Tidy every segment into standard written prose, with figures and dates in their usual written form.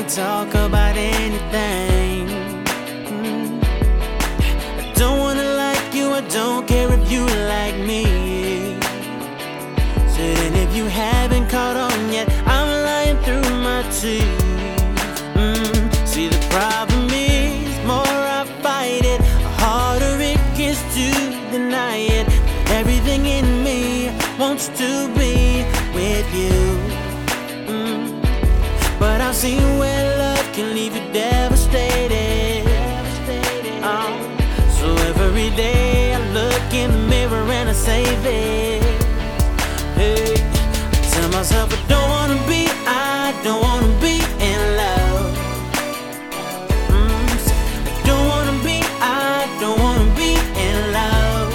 talk about anything. I don't wanna like you, I don't care if you like me. Said, and if you haven't caught on yet, I'm lying through my teeth. See, the problem is, more I fight it, the harder it gets to deny it. Everything in me wants to be with you. But I've seen where love can leave you devastated. So every day I look in the mirror and I say this. Hey, I tell myself I don't wanna be in love. I don't wanna be in love.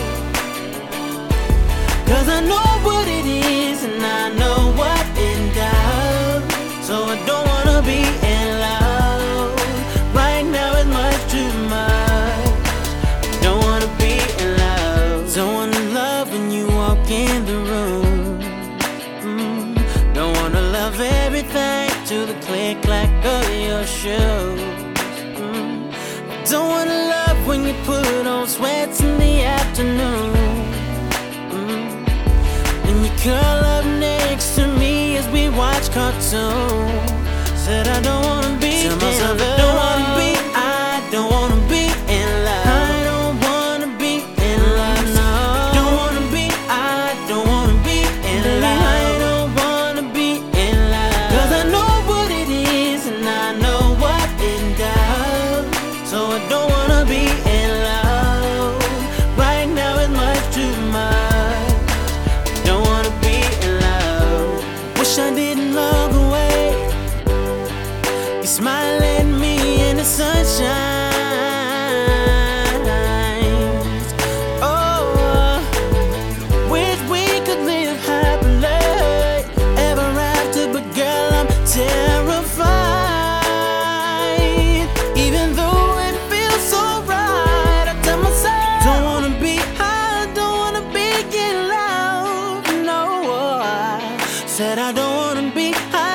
'Cause I know what it is and I know what it does. So I don't wanna be in love. Right now it's much too much. I don't wanna be in love. Don't wanna love when you walk in the room. Don't wanna love everything to the click-clack of your shoes. Don't wanna love when you put on sweats in the afternoon. And you curl up next to me as we watch cartoons. Said I don't wanna be in love. I don't wanna be in love. I don't wanna be in love, no. I don't wanna be in love. I don't wanna be in love. 'Cause I know what it is and I know what it does. So I don't wanna be in love. Right now it's much too much. I don't wanna be in love. Wish I didn't love the way you smile at me in the sunshine. Oh, wish we could live happily ever after, but girl, I'm terrified. Even though it feels so right, I tell myself I don't wanna be in love. No, I said I don't wanna be.